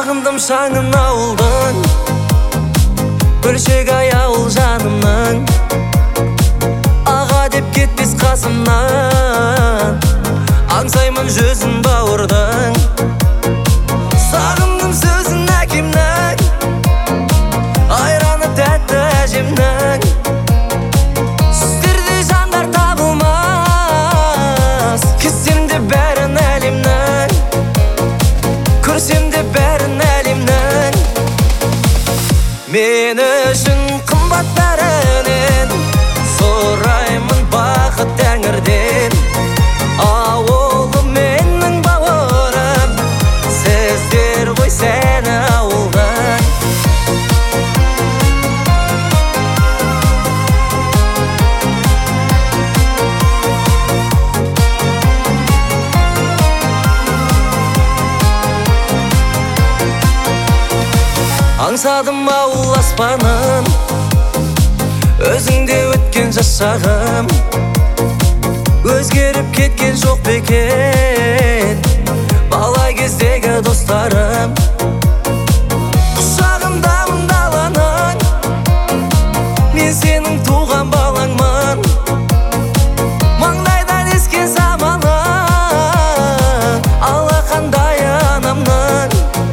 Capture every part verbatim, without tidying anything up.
Сағындым шаңын ауылдың, бөлшек аяулы жанымның, аға деп кетпес қасымнан, аңсаймын жүзін бауырдың. Сағындым сөзін әкемнің, айраны тәтті әжемнің. Сіздерде жандар табылмас, кетсем де бәрін әлемнің, көрсем де бәрін әлемнің. Мен үшін қымбат бәрінен, сұраймын бақыт тәңірден. Ауылым менің бауырым, сіздер ғой сәні ауылдан. Аңсадым ауыл аспанын, өзіңде өткен жас шағым. Өзгеріп кеткен жоқ бекен, бала кездегі достарым. Құшағымдамын даланың, мен сенің туған балаңмын. Маңдайдан ескен заманы, алақандай анамның,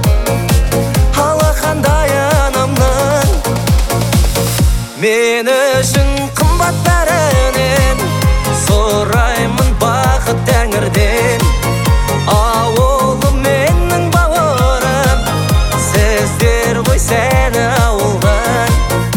алақандай анамның. Мен үшін қымбат бәрінен, сұраймын бақыт тәңірден. Ауылым менің бауырым, сіздер ғой сәні ауылдан.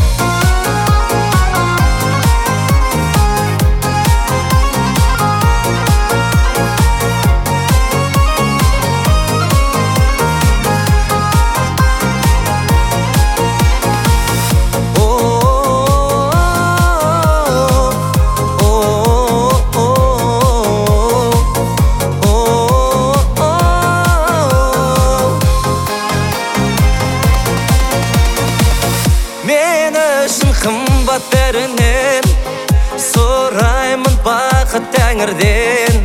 Мен үшін қымбат бәрінен, сұраймын бақыт тәңірден.